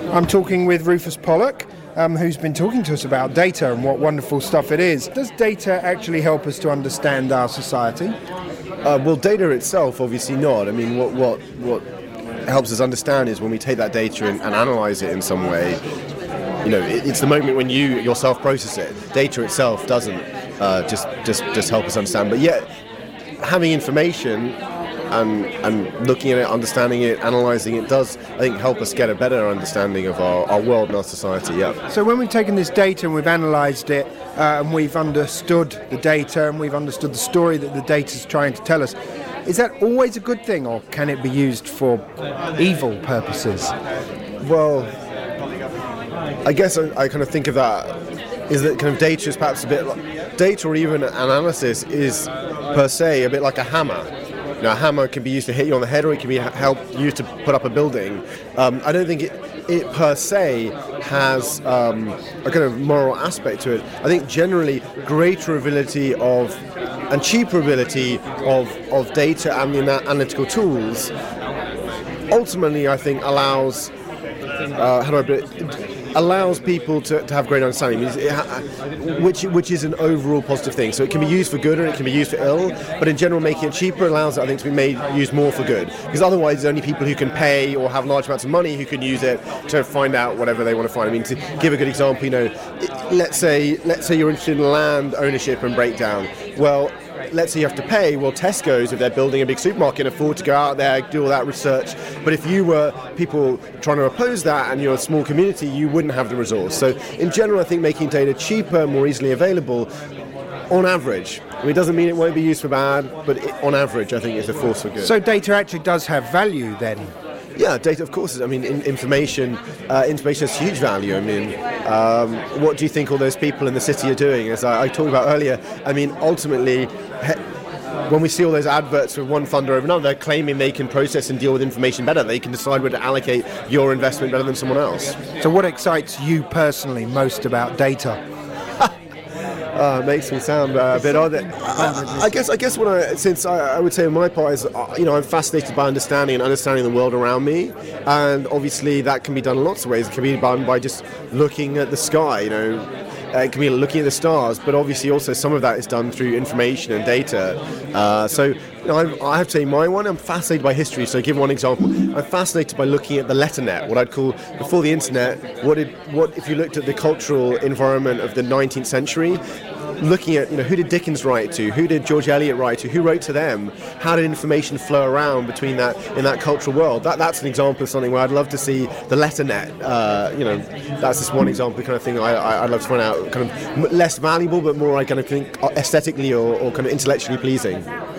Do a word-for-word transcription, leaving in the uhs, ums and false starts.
I'm talking with Rufus Pollock, um, who's been talking to us about data and what wonderful stuff it is. Does data actually help us to understand our society? Uh, well, data itself, obviously not. I mean, what what what helps us understand is when we take that data and, and analyse it in some way. You know, it, it's the moment when you yourself process it. Data itself doesn't uh, just just just help us understand, but yet having information and and looking at it, understanding it, analysing it does, I think, help us get a better understanding of our, our world and our society. Yeah. So when we've taken this data and we've analysed it uh, and we've understood the data and we've understood the story that the data is trying to tell us, is that always a good thing, or can it be used for evil purposes? Well, I guess I, I kind of think of that is that kind of data is perhaps a bit like, data or even analysis is per se a bit like a hammer. You know, a hammer can be used to hit you on the head, or it can be help used to put up a building. Um, I don't think it, it per se has um, a kind of moral aspect to it. I think generally greater ability of and cheaper ability of, of data and the analytical tools ultimately, I think, allows uh, how do I put it? allows people to, to have great understanding, which which is an overall positive thing. So it can be used for good or it can be used for ill, but in general making it cheaper allows it, I think, to be made used more for good. Because otherwise there's only people who can pay or have large amounts of money who can use it to find out whatever they want to find. I mean, to give a good example, you know, let's say let's say you're interested in land ownership and breakdown. Well, let's say you have to pay. Well, Tesco's, if they're building a big supermarket, can afford to go out there, do all that research. But if you were people trying to oppose that and you're a small community, you wouldn't have the resource. So in general, I think making data cheaper, more easily available, on average. I mean, it doesn't mean it won't be used for bad, but it, on average, I think it's a force for good. So data actually does have value then? Yeah, data, of course. I mean, in, information, uh, information has huge value. I mean, um, what do you think all those people in the city are doing? As I, I talked about earlier, I mean, ultimately, he, when we see all those adverts for one funder over another, they're claiming they can process and deal with information better. They can decide where to allocate your investment better than someone else. So what excites you personally most about data? Uh, it makes me sound uh, a bit odd. I, I guess I guess what I since I, I would say on my part is uh, you know, I'm fascinated by understanding and understanding the world around me, and obviously that can be done in lots of ways. It can be done by just looking at the sky, you know. Uh, it can be looking at the stars, but obviously also some of that is done through information and data. Uh, so you know, I'm, I have to say my one, I'm fascinated by history. So to give one example, I'm fascinated by looking at the letternet, what I'd call before the internet. What did what if you looked at the cultural environment of the nineteenth century? Looking at, you know, who did Dickens write to, who did George Eliot write to, who wrote to them, how did information flow around between that in that cultural world? That that's an example of something where I'd love to see the letternet. Uh, you know, that's just one example, the kind of thing I, I, I'd love to find out, kind of less valuable, but more I kind of think aesthetically or, or kind of intellectually pleasing.